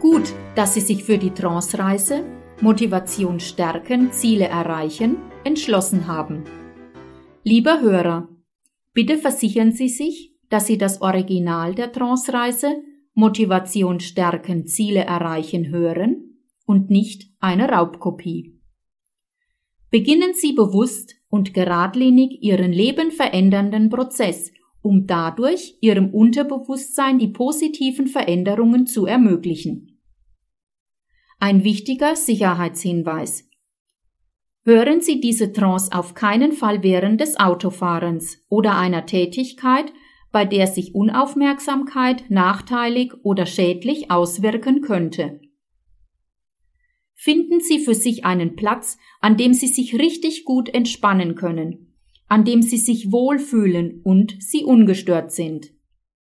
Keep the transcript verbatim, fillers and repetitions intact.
Gut, dass Sie sich für die Trance-Reise Motivation stärken, Ziele erreichen entschlossen haben. Lieber Hörer, bitte versichern Sie sich, dass Sie das Original der Trance-Reise Motivation stärken, Ziele erreichen hören und nicht eine Raubkopie. Beginnen Sie bewusst und geradlinig Ihren lebenverändernden Prozess, um dadurch Ihrem Unterbewusstsein die positiven Veränderungen zu ermöglichen. Ein wichtiger Sicherheitshinweis. Hören Sie diese Trance auf keinen Fall während des Autofahrens oder einer Tätigkeit, bei der sich Unaufmerksamkeit nachteilig oder schädlich auswirken könnte. Finden Sie für sich einen Platz, an dem Sie sich richtig gut entspannen können, an dem Sie sich wohlfühlen und Sie ungestört sind.